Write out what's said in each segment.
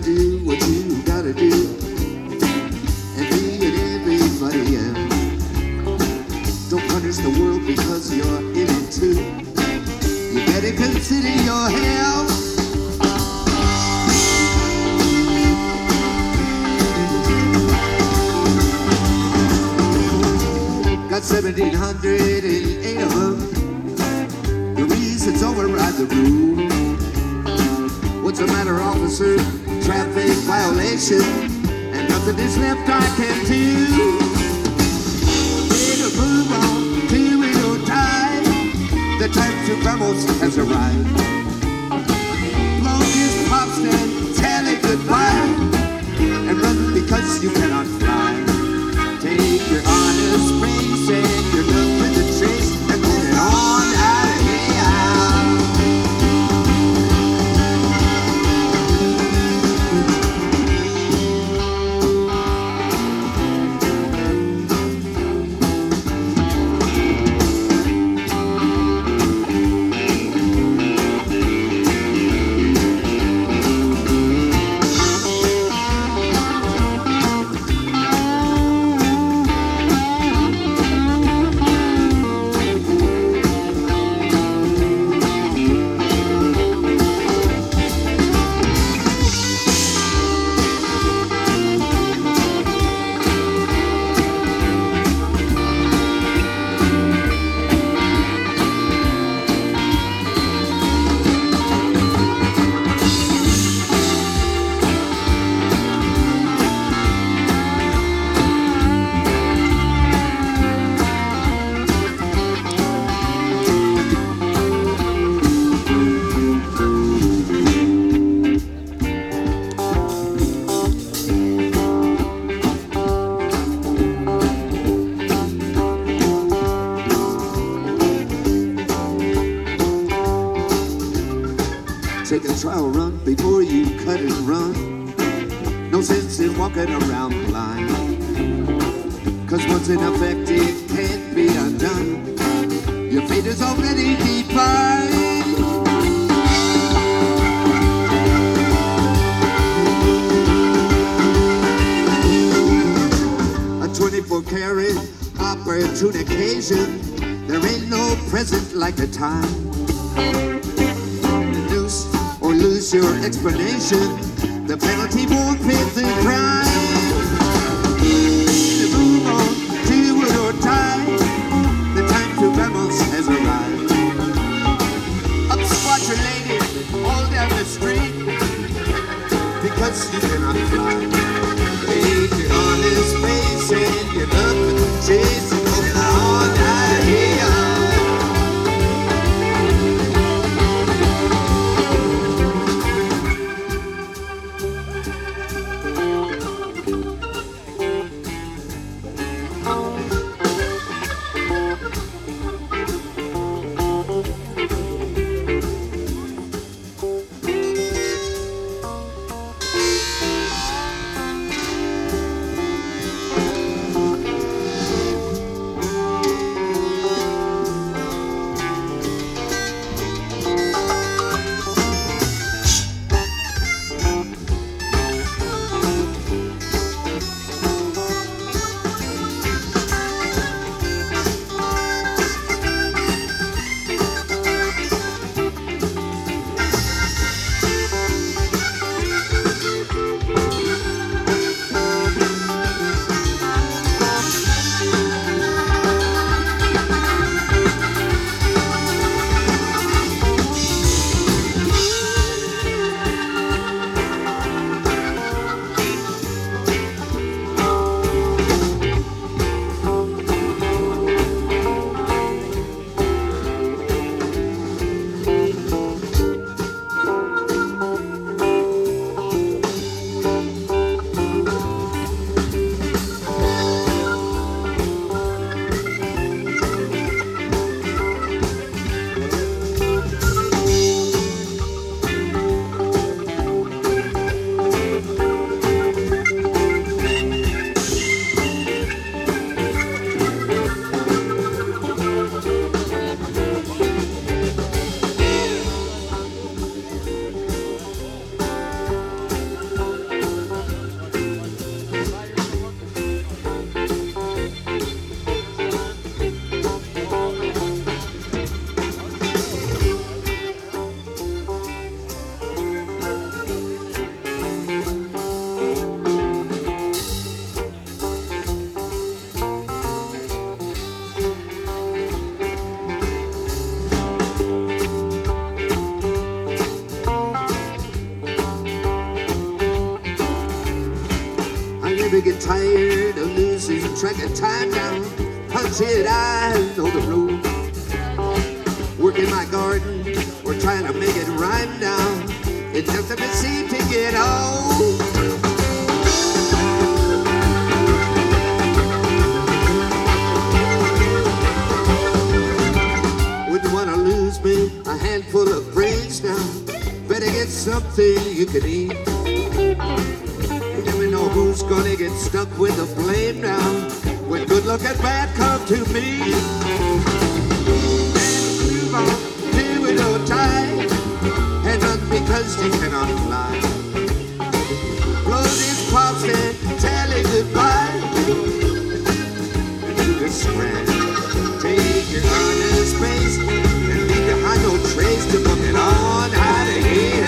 do what you gotta do and be an everybody else. Don't punish the world because you're in it too. You better consider your health. Got 1,708 of them. The reasons override the rule. What's the matter, officer? Traffic violation, and nothing is left I can do. Better move on till we don't die. The time to vamos has arrived. Longest pop stand, tell it goodbye, and run because you cannot fly. Take your honest praise and your love with the trace, and put it on out of here. Take a trial run before you cut and run. No sense in walking around blind, 'cause once in effect it can't be undone. Your fate is already defined. A 24-karat opportune occasion. There ain't no present like a time. Lose your explanation, the penalty won't fit the crime. To move on to your time, the time to vamos has arrived. Up squat your lady all down the street, because you cannot fly. Take your honest face and your love with the chase, and hold on out of here. Never get tired of losing track of time now. Punch it, I know the road. Working my garden, we're trying to make it rhyme now. It doesn't seem to get old. Wouldn't want to lose me a handful of brains now. Better get something you can eat. You never know who's gonna get stuck with the blame now when good luck and bad come to me. And move on, do it all time, and not because you cannot fly. Blow these pops and tell it goodbye. And do the scram, take your honest space and leave behind no trace to book it on out of here.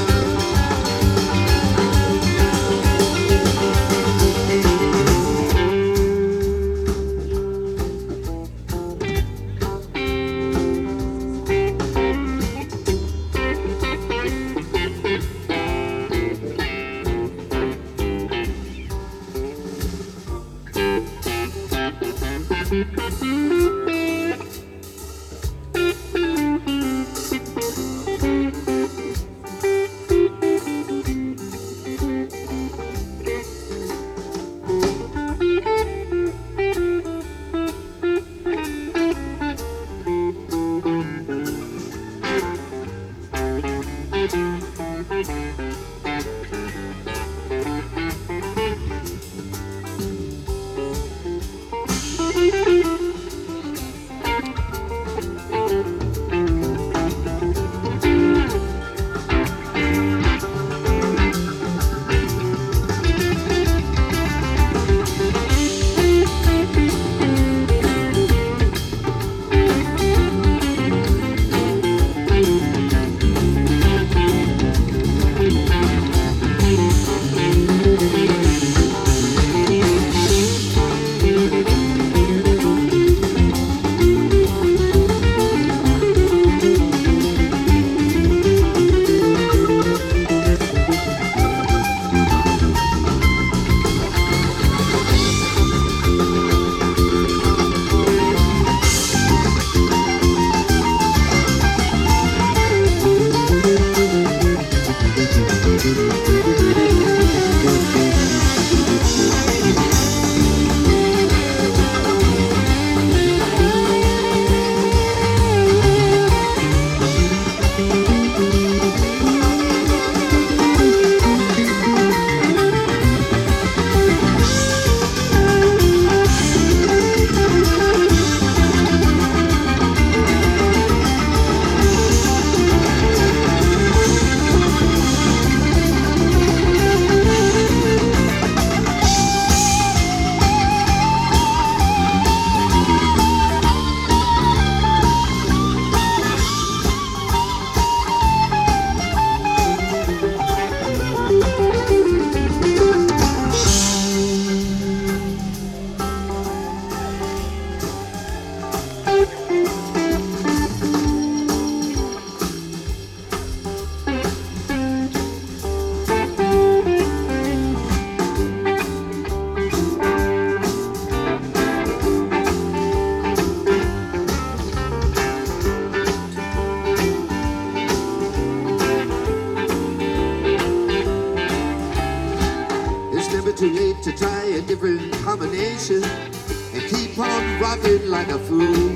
Too late to try a different combination and keep on rocking like a fool.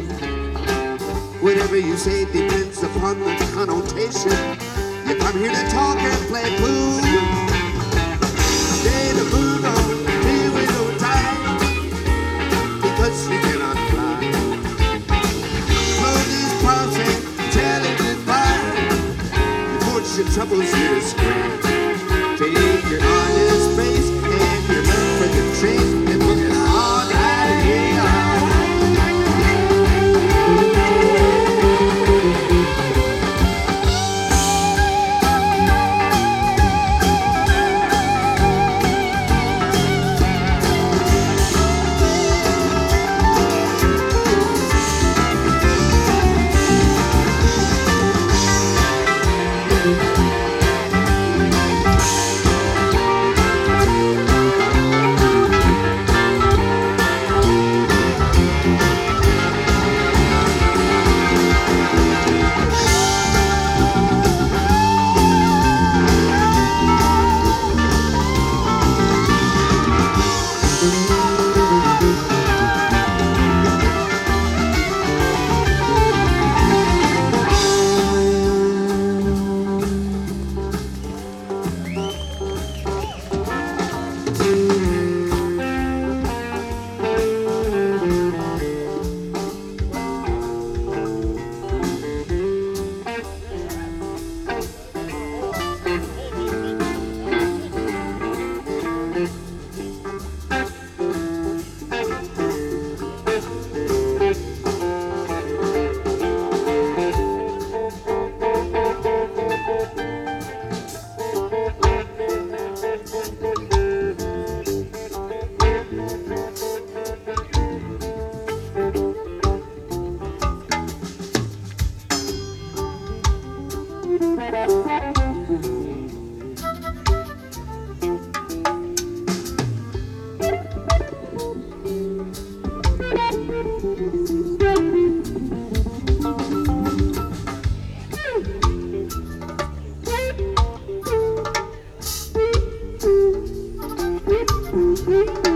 Whatever you say depends upon the connotation. You come here to talk and play pool. Stay the mood on, do it no time, because you cannot fly. Blow these pops and tell it goodbye. Your fortune troubles your screen. Take your honest face and your love for the train and put it on out of here. Thank you.